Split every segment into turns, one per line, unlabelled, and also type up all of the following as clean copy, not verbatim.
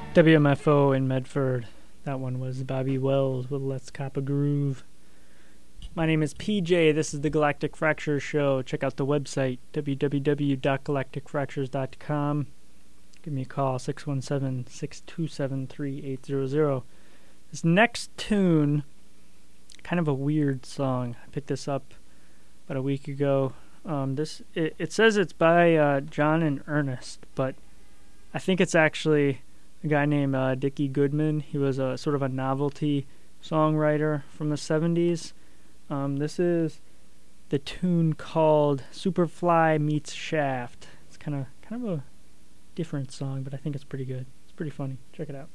WMFO in Medford. That one was Bobby Wells with Let's Cop a Groove. My name is PJ. This is the Galactic Fractures Show. Check out the website, www.galacticfractures.com. Give me a call, 617-627-3800. This next tune, kind of a weird song. I picked this up about a week ago. It says it's by John and Ernest, but I think it's actually a guy named Dickie Goodman. He was a sort of a novelty songwriter from the 70s. This is the tune called Superfly Meets Shaft. It's kind of a different song, but I think it's pretty good. It's pretty funny. Check it out.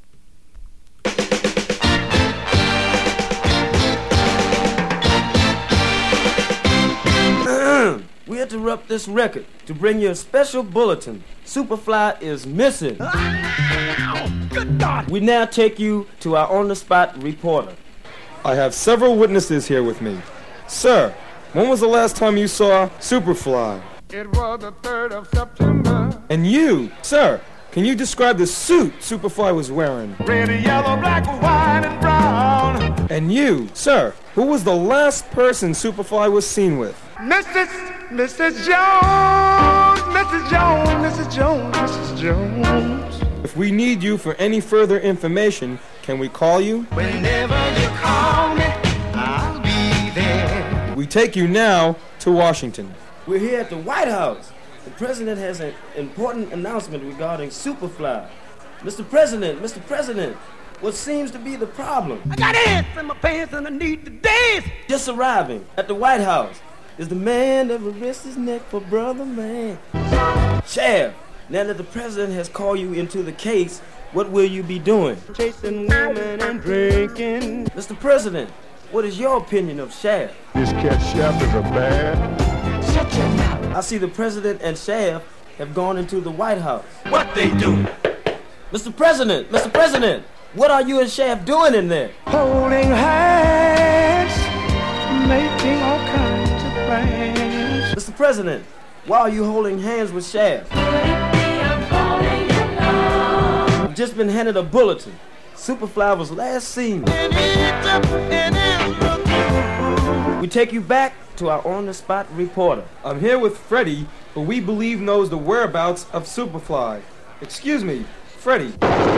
We interrupt this record to bring you a special bulletin. Superfly is missing. Good God! We now take you to our on-the-spot reporter.
I have several witnesses here with me. Sir, when was the last time you saw Superfly?
It was the 3rd of September.
And you, sir, can you describe the suit Superfly was wearing?
Red, yellow, black, white, and brown.
And you, sir, who was the last person Superfly was seen with?
Mrs. Jones, Mrs. Jones, Mrs. Jones, Mrs. Jones.
If we need you for any further information, can we call you?
Whenever you call me, I'll be there.
We take you now to Washington.
We're here at the White House. The president has an important announcement regarding Superfly. Mr. President, what seems to be the problem?
I got ants in my pants and I need to dance.
Just arriving at the White House is the man that will risk his neck for brother man. Sheriff, now that the president has called you into the case, what will you be doing?
Chasing women and drinking.
Mr. President, what is your opinion of Sheriff?
This cat Shaft is a bad.
Shut your mouth. I see the president and Sheriff have gone into the White House.
What they do?
Mr. President, what are you and Sheriff doing in there?
Holding hands, making all kinds of plans.
Mr. President, why are you holding hands with Sheriff? I've just been handed a bulletin. Superfly was last seen. We take you back to our on-the-spot reporter.
I'm here with Freddie, who we believe knows the whereabouts of Superfly. Excuse me, Freddie.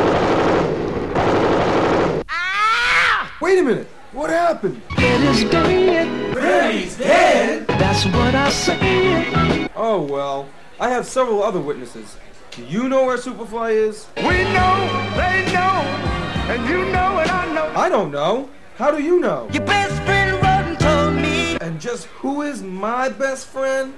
Ah!
Wait a minute, what happened?
Freddie's dead.
Freddie's dead?
That's what I said.
Oh, well, I have several other witnesses. Do you know where Superfly is?
We know, they know, and you know and I know.
I don't know. How do you know?
Your best friend wrote and told me.
And just who is my best friend?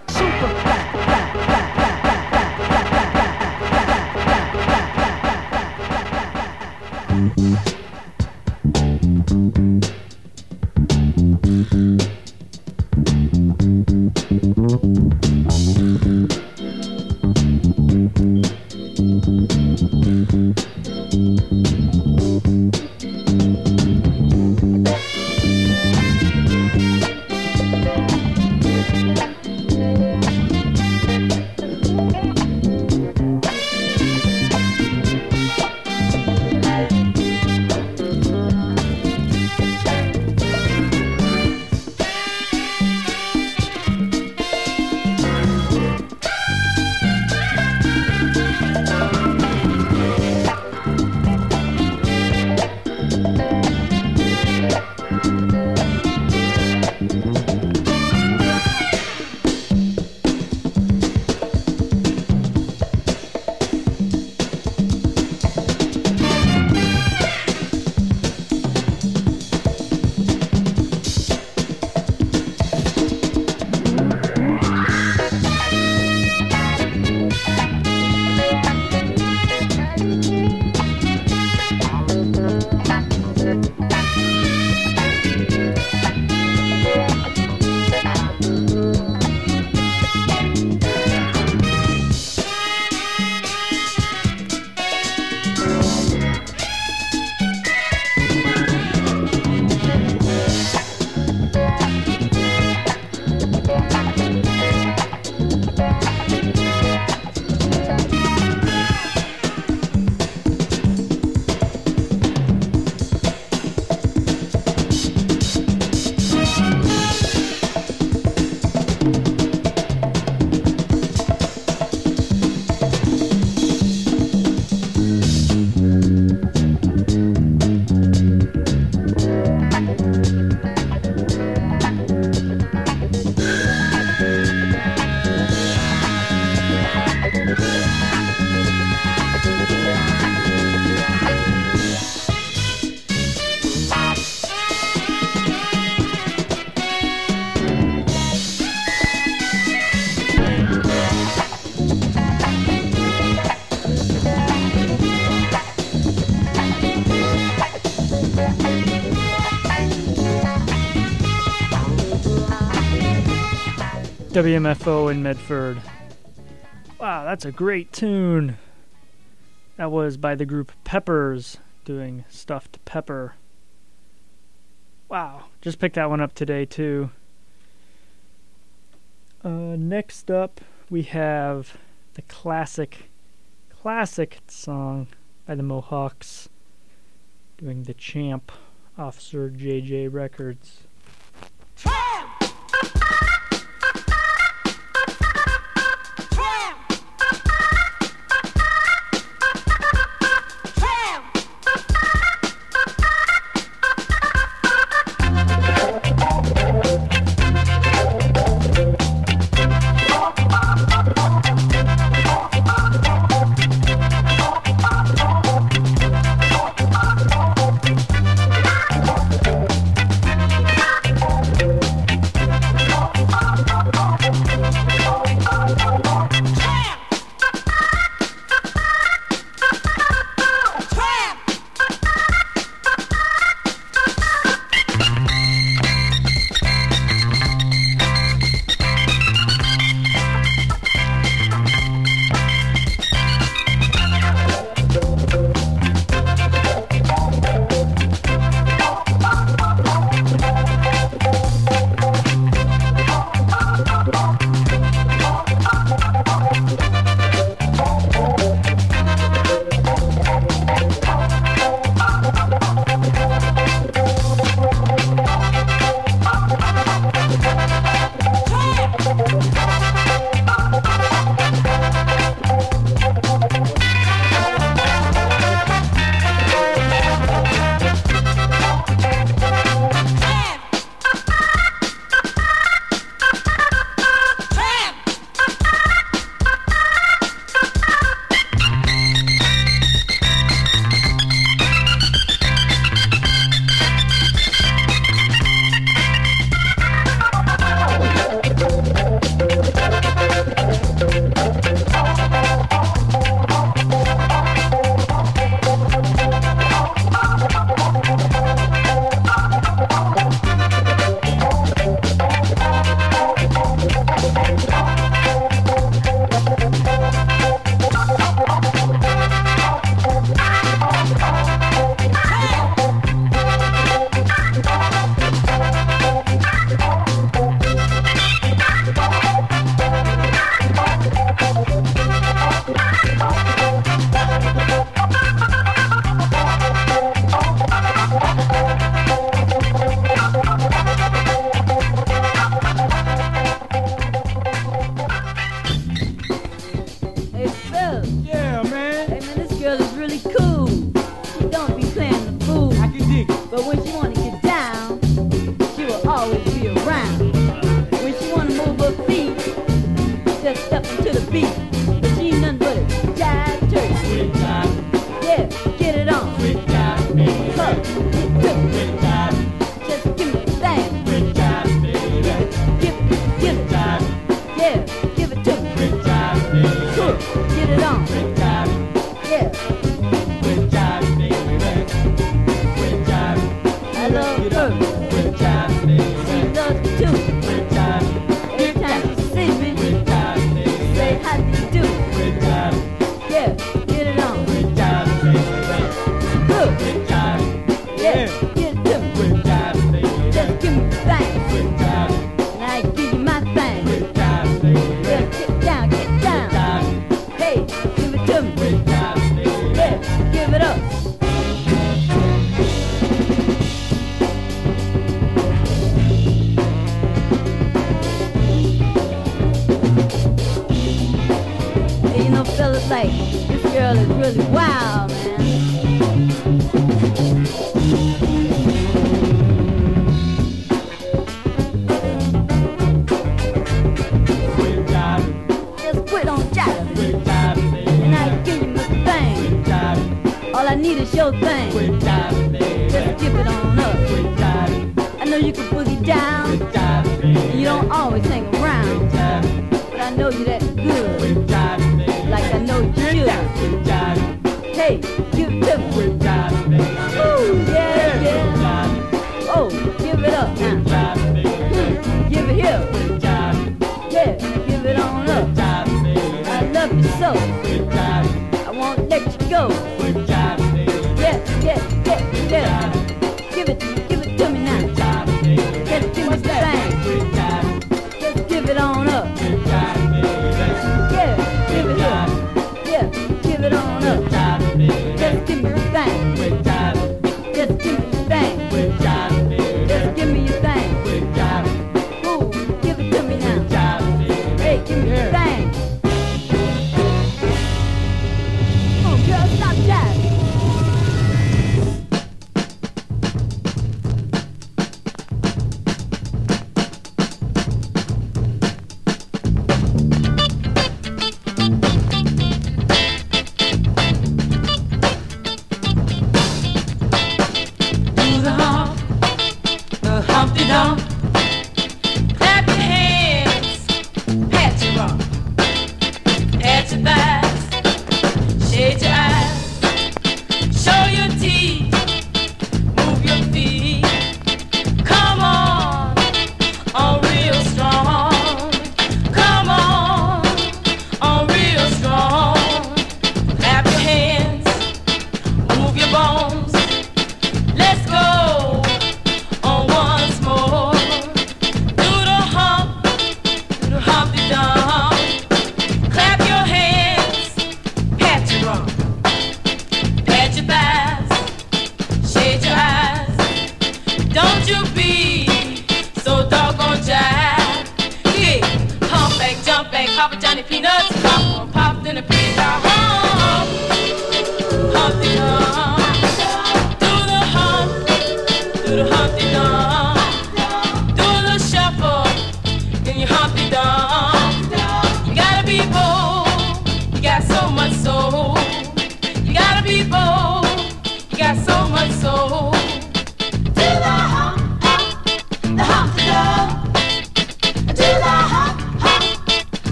WMFO in Medford. Wow, that's a great tune. That was by the group Peppers doing Stuffed Pepper. Wow, just picked that one up today too. Next up, we have the classic song by the Mohawks doing The Champ off Sir J.J. Records.
Give it up now. Give it here. Yeah. me so. I won't let you go. Yeah, yeah, yeah, yeah. Give it to me now. Just give me the thing. Just give it on up. Yeah, give it up. Yeah, give it on up. Just give me the thing. Just give me the thing. Just give me your thing. Ooh, give it to me now. Hey, give me the thing. Oh, girl, stop that.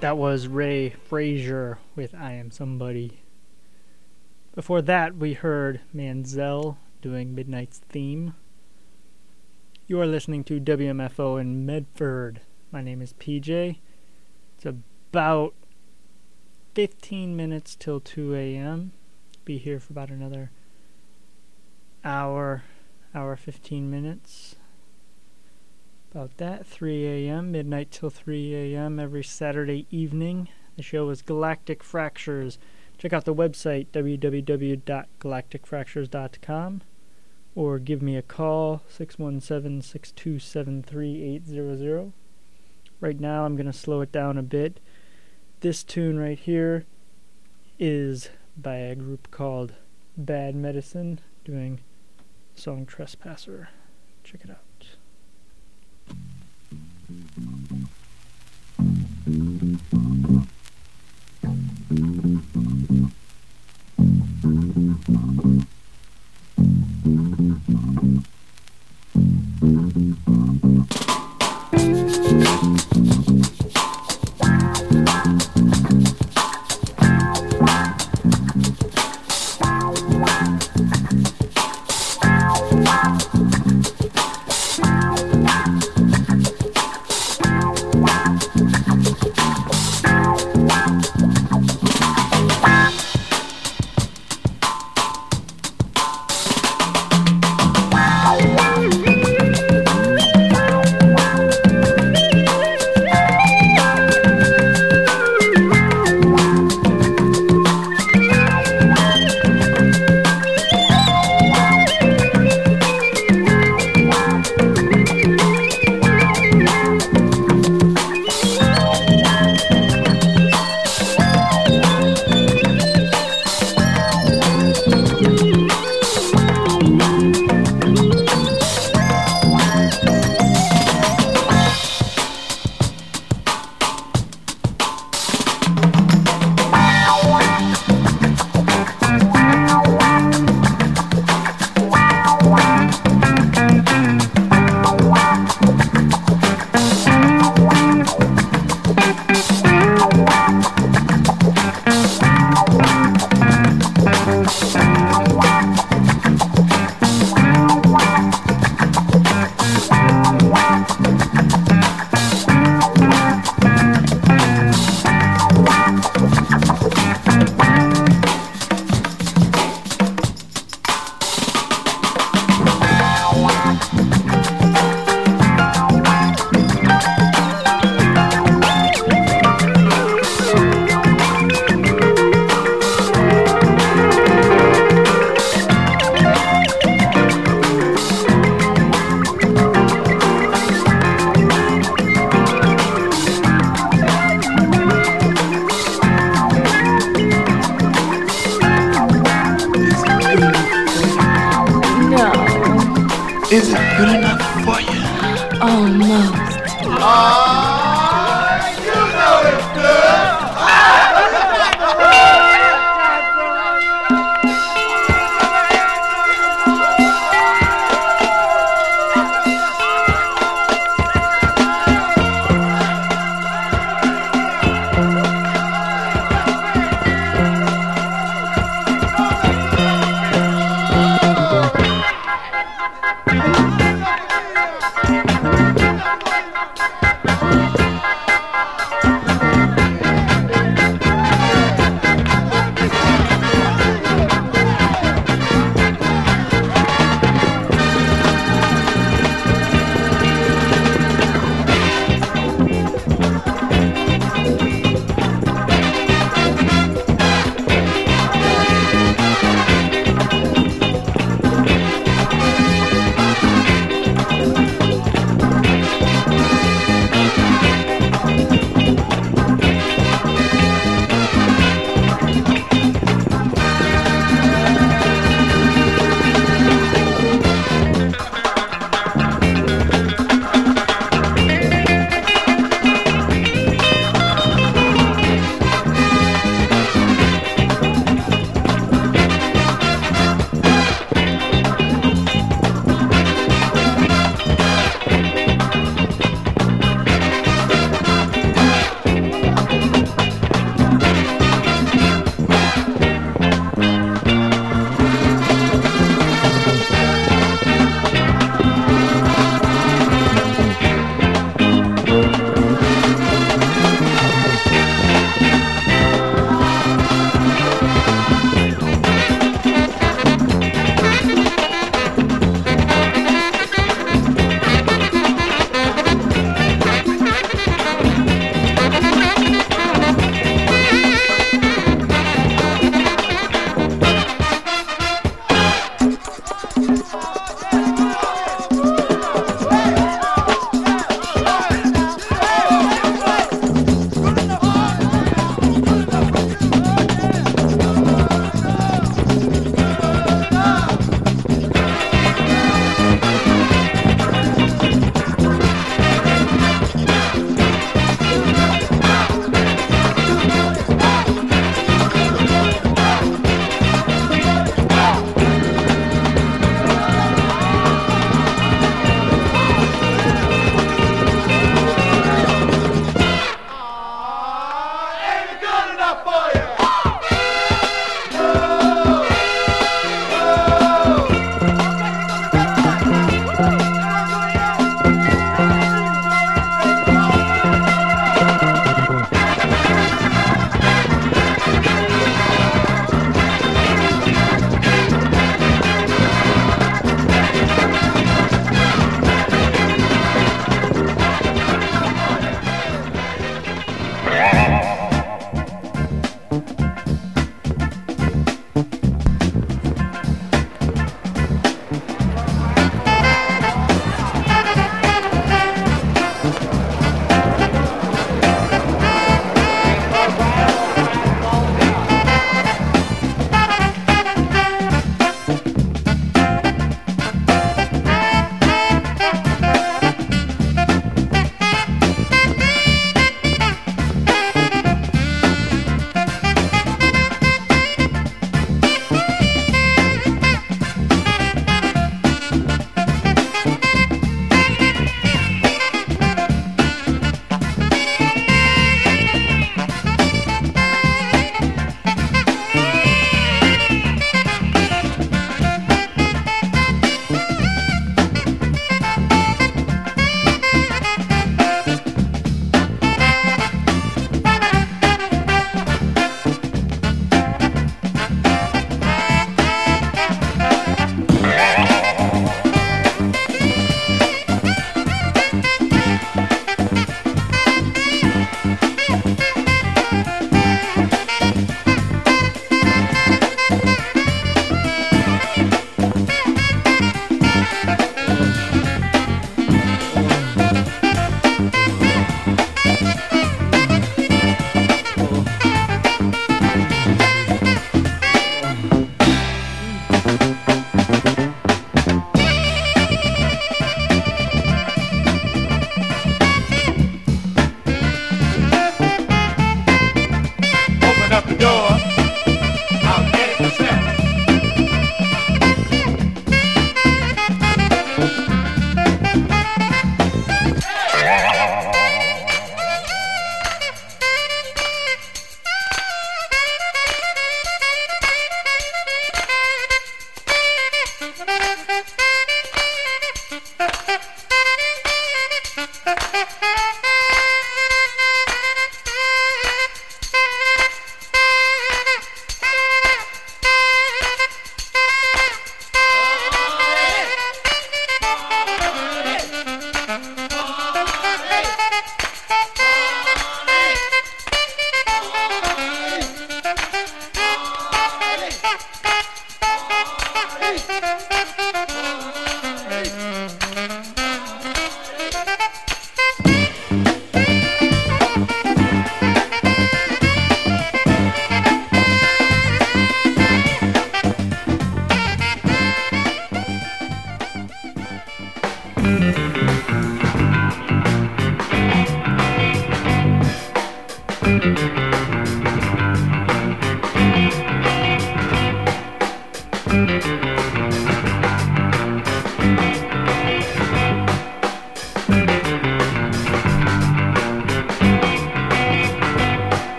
That was Ray Frazier with I Am Somebody. Before that, we heard Manzel doing Midnight's Theme. You are listening to WMFO in Medford. My name is PJ. It's about 15 minutes till 2 a.m. Be here for about another hour 15 minutes. About that, 3 a.m., midnight till 3 a.m. every Saturday evening. The show is Galactic Fractures. Check out the website, www.galacticfractures.com, or give me a call, 617-627-3800. Right now, I'm going to slow it down a bit. This tune right here is by a group called Bad Medicine, doing the song Trespasser. Check it out.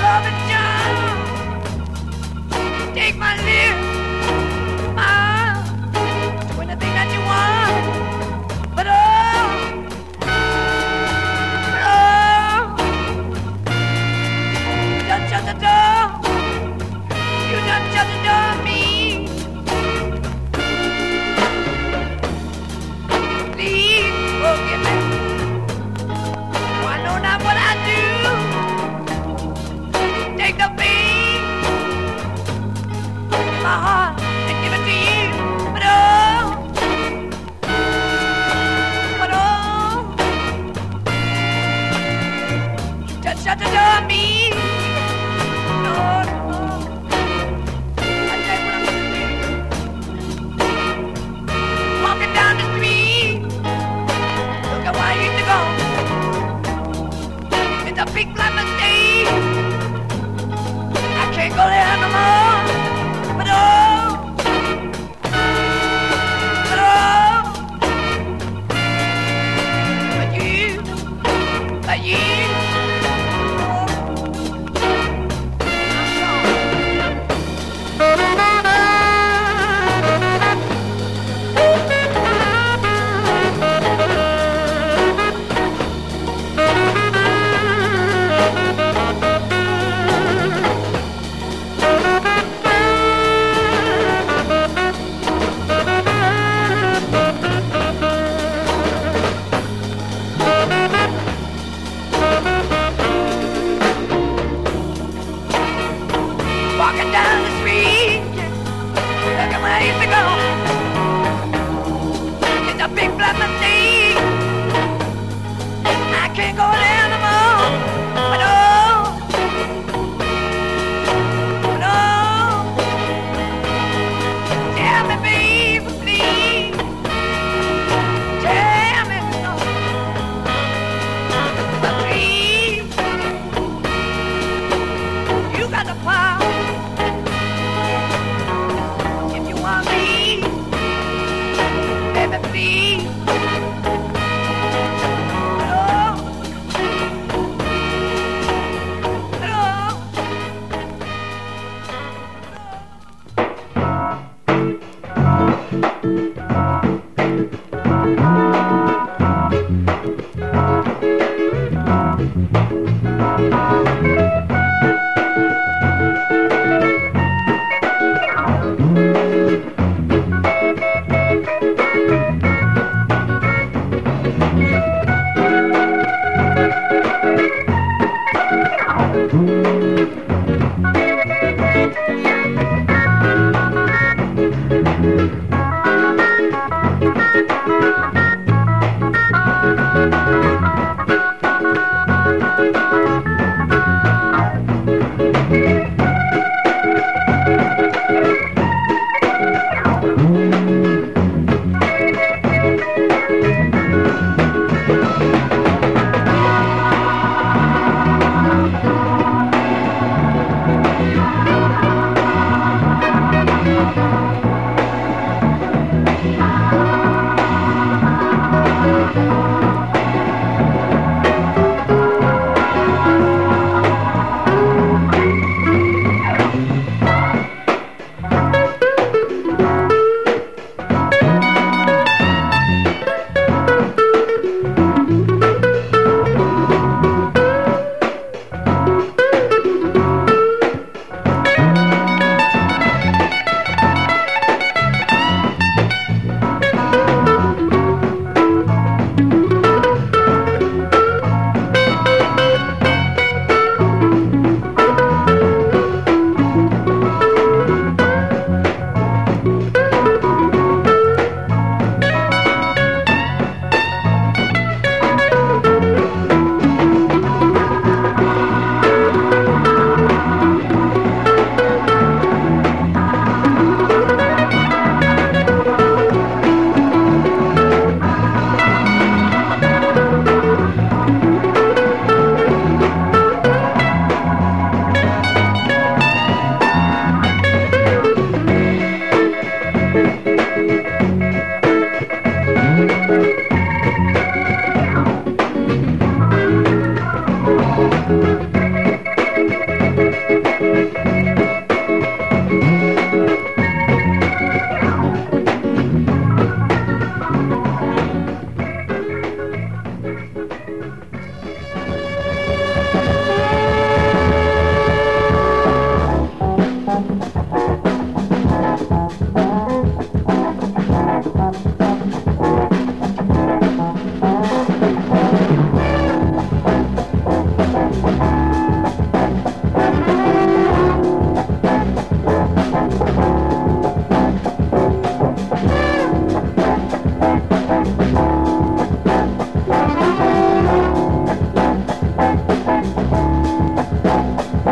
love it, John. Take my lips, my arms, do anything that you want. But you done shut the door. You done shut the door on me. Please forgive me. I know not what I do. Take the pain in my heart and give it to you. But just shut the door on me. No, no. I tell you what I'm gonna do. Walking down the street, look at where I used to go. It's a big black mistake. I can't go there no more. But but you, walking down the street, look at where I used to go. It's a big black mistake. I can't go there no more. But tell me, baby, please. Tell me no. But please, you got the power. If you want me, baby, please.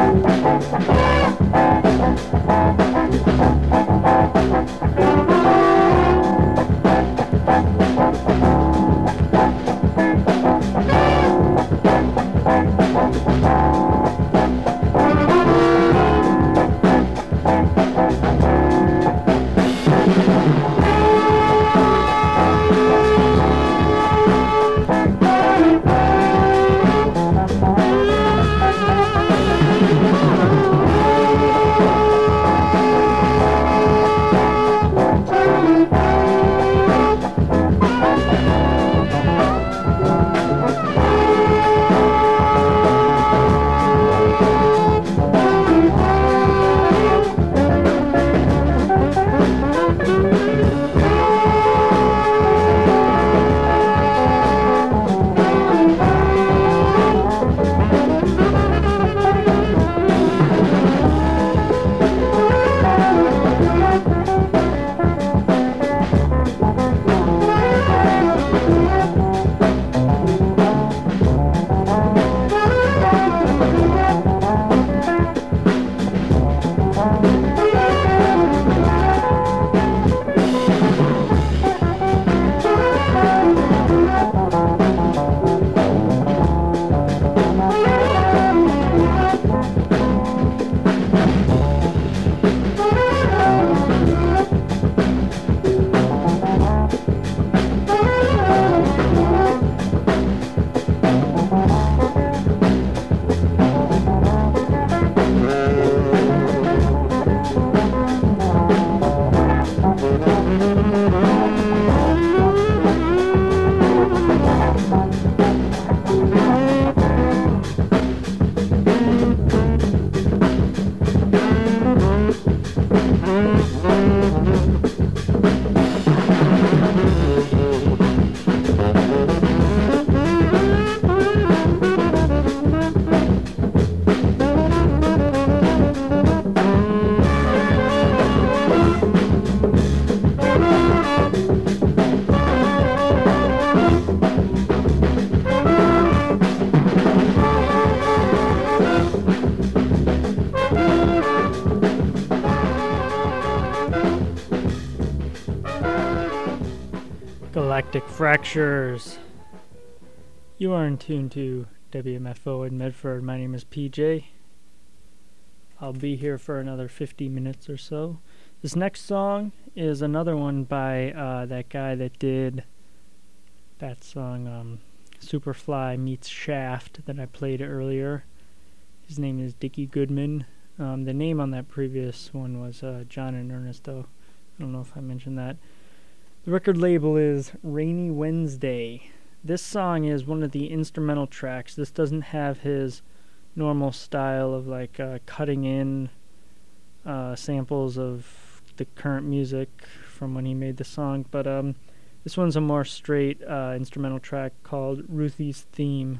Galactic Fractures. You are in tune to WMFO in Medford. My name is PJ. I'll be here for another 50 minutes or so. This next song is another one by that guy that did that song Superfly Meets Shaft that I played earlier. His name is Dickie Goodman. The name on that previous one was John and Ernesto. I don't know if I mentioned that. The record label is Rainy Wednesday. This song is one of the instrumental tracks. This doesn't have his normal style of like cutting in samples of the current music from when he made the song, but this one's a more straight instrumental track called Ruthie's Theme.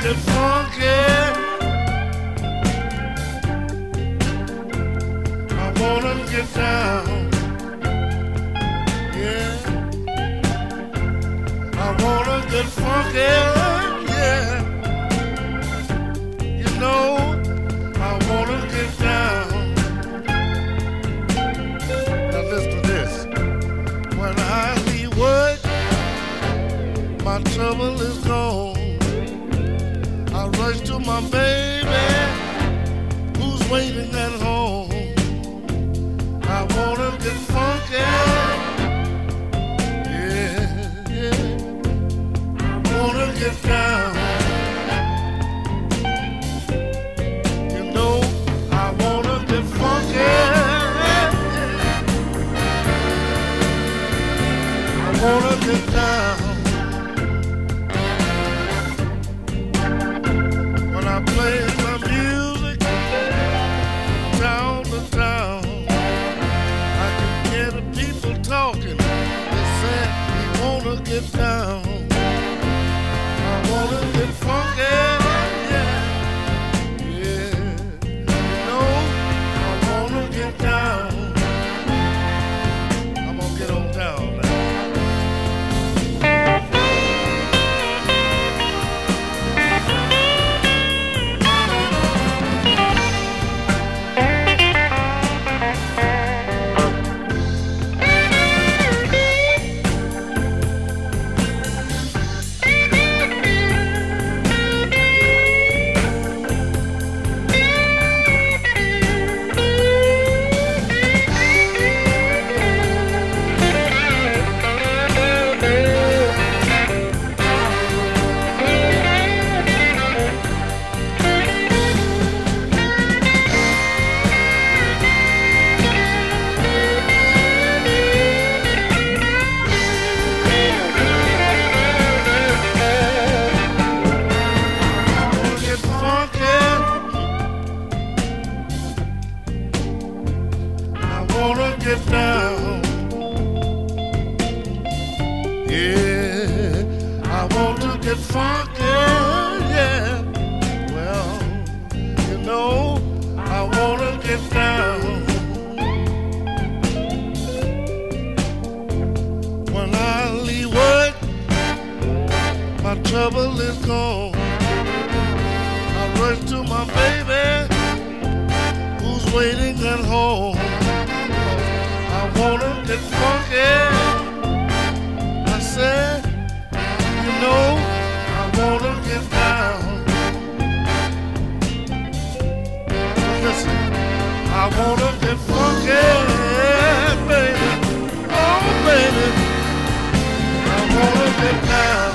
get funky. I wanna get down. Yeah. I wanna get funky. Yeah. You know, I wanna get down. Now listen to this. When I leave work, my trouble is gone. I rush to my baby, who's waiting at home. I wanna get funky, yeah, yeah. I wanna get down. You know, I wanna get funky. I wanna get down. I play my music town to town. I can hear the people talking. They say we wanna get down. I wanna get funky, yeah, yeah. You know, I wanna get down. I'm gonna get on down now. Get down, yeah. I want to get funky, yeah. Well, you know, I want to get down. When I leave work, my trouble is gone. I rush to my baby, who's waiting at home. I wanna get funky. I said, you know, I wanna get down. Listen, I wanna get funky, baby. Oh, baby, I wanna get down.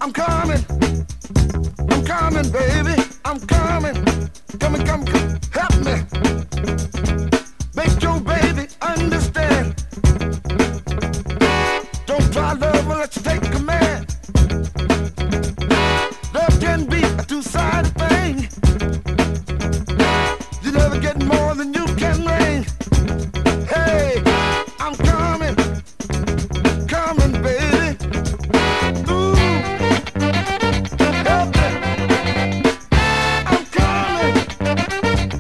I'm coming. I'm coming, baby. I'm coming. Coming, come, come. Help me. Make your baby understand. Don't try love unless you take command. Love can be a two-sided thing. You never get more than you can bring. Hey, I'm coming. Coming, baby. Ooh, help me. I'm coming.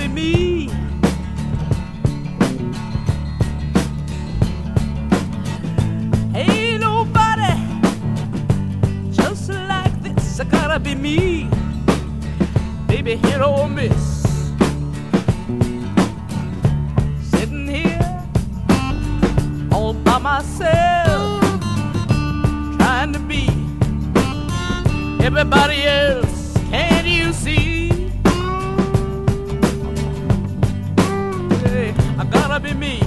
be me. Ain't nobody just like this. I gotta be me. Baby, hit or miss. Sitting here all by myself, trying to be everybody else. Can't you see? Hey, I gotta be me.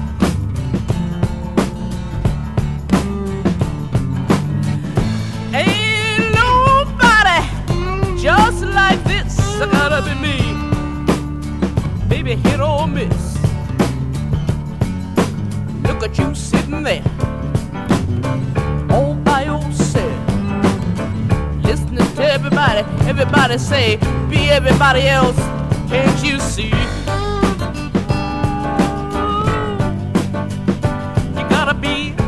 Ain't nobody just like this. I gotta be me. Baby, hit or miss. Look at you sitting there all by yourself, listening to everybody. Everybody say, be everybody else. Can't you see? You gotta be